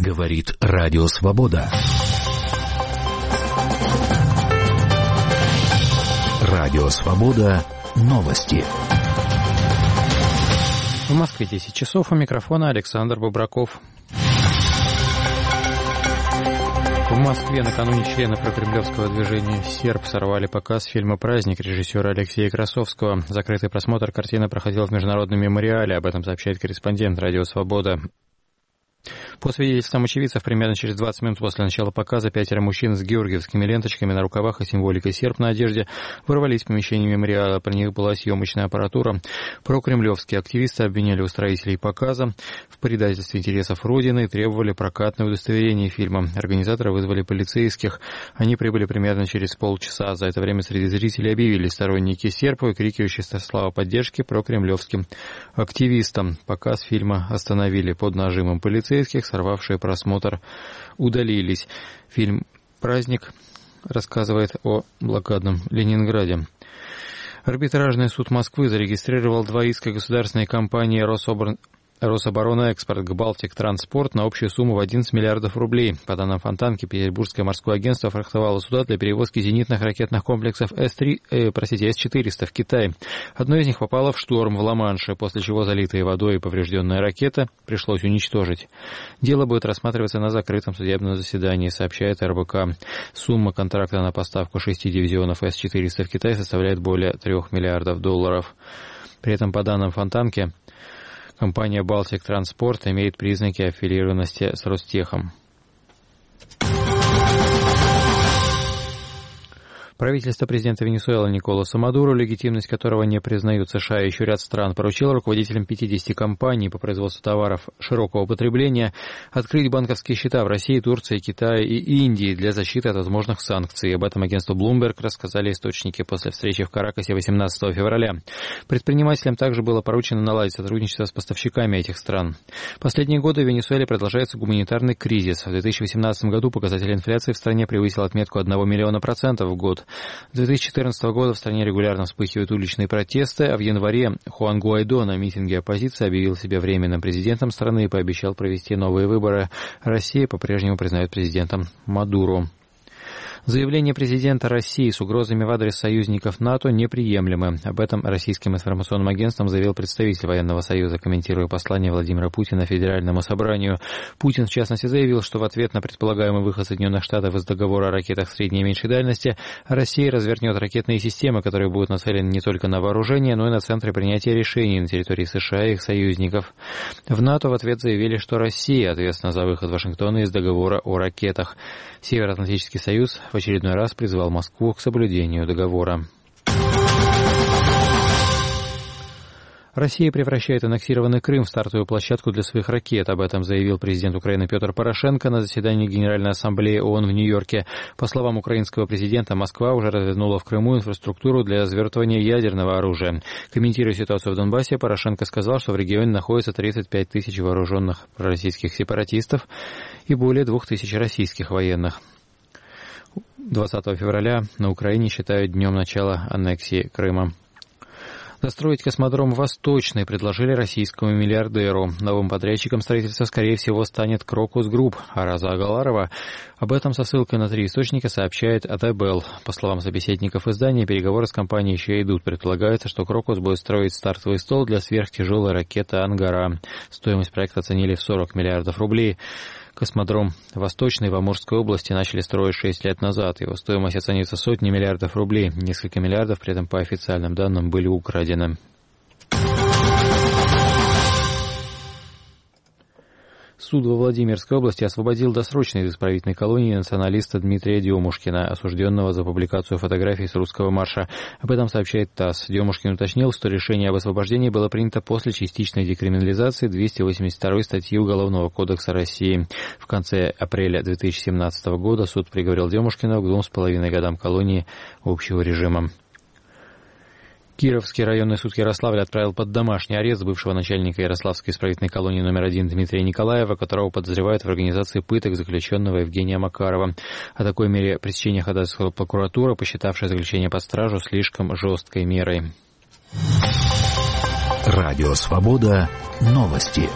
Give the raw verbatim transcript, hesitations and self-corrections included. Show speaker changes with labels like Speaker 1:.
Speaker 1: Говорит Радио Свобода. Радио Свобода. Новости.
Speaker 2: В Москве десять часов. У микрофона Александр Бобраков. В Москве накануне члены прокремлевского движения «Серб» сорвали показ фильма «Праздник» режиссера Алексея Красовского. Закрытый просмотр картины проходил в Международном мемориале. Об этом сообщает корреспондент «Радио Свобода». По свидетельствам очевидцев, примерно через двадцать минут после начала показа пятеро мужчин с георгиевскими ленточками на рукавах и символикой «Серб» на одежде ворвались в помещение мемориала. При них была съемочная аппаратура. Прокремлевские активисты обвиняли устроителей показа в предательстве интересов Родины и требовали прокатное удостоверение фильма. Организаторы вызвали полицейских. Они прибыли примерно через полчаса. За это время среди зрителей объявились сторонники «Серб», выкрикивающие слова поддержки прокремлевским активистам. Показ фильма остановили под нажимом полицейских. Сорвавшие просмотр удалились. Фильм «Праздник» рассказывает о блокадном Ленинграде. Арбитражный суд Москвы зарегистрировал два иска государственной компании «Рособорн». Рособоронэкспорт к «Балтик Транспорт» на общую сумму в одиннадцать миллиардов рублей. По данным Фонтанки, Петербургское морское агентство фрахтовало суда для перевозки зенитных ракетных комплексов С три, э, простите, С четыреста в Китай. Одно из них попало в шторм в Ла-Манше, после чего залитая водой и поврежденная ракета пришлось уничтожить. Дело будет рассматриваться на закрытом судебном заседании, сообщает эр бэ ка. Сумма контракта на поставку шести дивизионов С четыреста в Китай составляет более трех миллиардов долларов. При этом, по данным Фонтанки, компания «Балтик Транспорт» имеет признаки аффилированности с Ростехом. Правительство президента Венесуэлы Николаса Мадуро, легитимность которого не признают США и еще ряд стран, поручило руководителям пятидесяти компаний по производству товаров широкого потребления открыть банковские счета в России, Турции, Китае и Индии для защиты от возможных санкций. Об этом агентству Bloomberg рассказали источники после встречи в Каракасе восемнадцатого февраля. Предпринимателям также было поручено наладить сотрудничество с поставщиками этих стран. Последние годы в Венесуэле продолжается гуманитарный кризис. В две тысячи восемнадцатом году показатель инфляции в стране превысил отметку одного миллиона процентов в год. С две тысячи четырнадцатого года в стране регулярно вспыхивают уличные протесты, а в январе Хуан Гуайдо на митинге оппозиции объявил себя временным президентом страны и пообещал провести новые выборы. Россия по-прежнему признает президентом Мадуро. Заявление президента России с угрозами в адрес союзников НАТО неприемлемы. Об этом российским информационным агентством заявил представитель Военного союза, комментируя послание Владимира Путина Федеральному собранию. Путин, в частности, заявил, что в ответ на предполагаемый выход Соединенных Штатов из договора о ракетах средней и меньшей дальности Россия развернет ракетные системы, которые будут нацелены не только на вооружение, но и на центры принятия решений на территории США и их союзников. В НАТО в ответ заявили, что Россия ответственна за выход Вашингтона из договора о ракетах. Североатлантический союз в очередной раз призвал Москву к соблюдению договора. Россия превращает аннексированный Крым в стартовую площадку для своих ракет. Об этом заявил президент Украины Петр Порошенко на заседании Генеральной ассамблеи ООН в Нью-Йорке. По словам украинского президента, Москва уже развернула в Крыму инфраструктуру для развертывания ядерного оружия. Комментируя ситуацию в Донбассе, Порошенко сказал, что в регионе находится тридцать пять тысяч вооруженных пророссийских сепаратистов и более двух тысяч российских военных. двадцатого февраля на Украине считают днем начала аннексии Крыма. Достроить космодром «Восточный» предложили российскому миллиардеру. Новым подрядчиком строительства, скорее всего, станет Крокус Групп. А Роза Агаларова об этом со ссылкой на три источника сообщает а тэ бэ эл. По словам собеседников издания, переговоры с компанией еще идут. Предполагается, что Крокус будет строить стартовый стол для сверхтяжелой ракеты «Ангара». Стоимость проекта оценили в сорок миллиардов рублей. Космодром «Восточный» в Амурской области начали строить шесть лет назад. Его стоимость оценивается в сотни миллиардов рублей. Несколько миллиардов при этом, по официальным данным, были украдены. Суд во Владимирской области освободил досрочно из исправительной колонии националиста Дмитрия Демушкина, осужденного за публикацию фотографий с русского марша. Об этом сообщает ТАСС. Демушкин уточнил, что решение об освобождении было принято после частичной декриминализации двести восемьдесят второй статьи Уголовного кодекса России. В конце апреля две тысячи семнадцатого года суд приговорил Демушкина к двум с половиной годам колонии общего режима. Кировский районный суд Ярославля отправил под домашний арест бывшего начальника Ярославской исправительной колонии номер один Дмитрия Николаева, которого подозревают в организации пыток заключенного Евгения Макарова. О такой мере пресечения ходатайствовала прокуратура, посчитавшая заключение под стражу слишком жесткой мерой.
Speaker 1: Радио Свобода. Новости.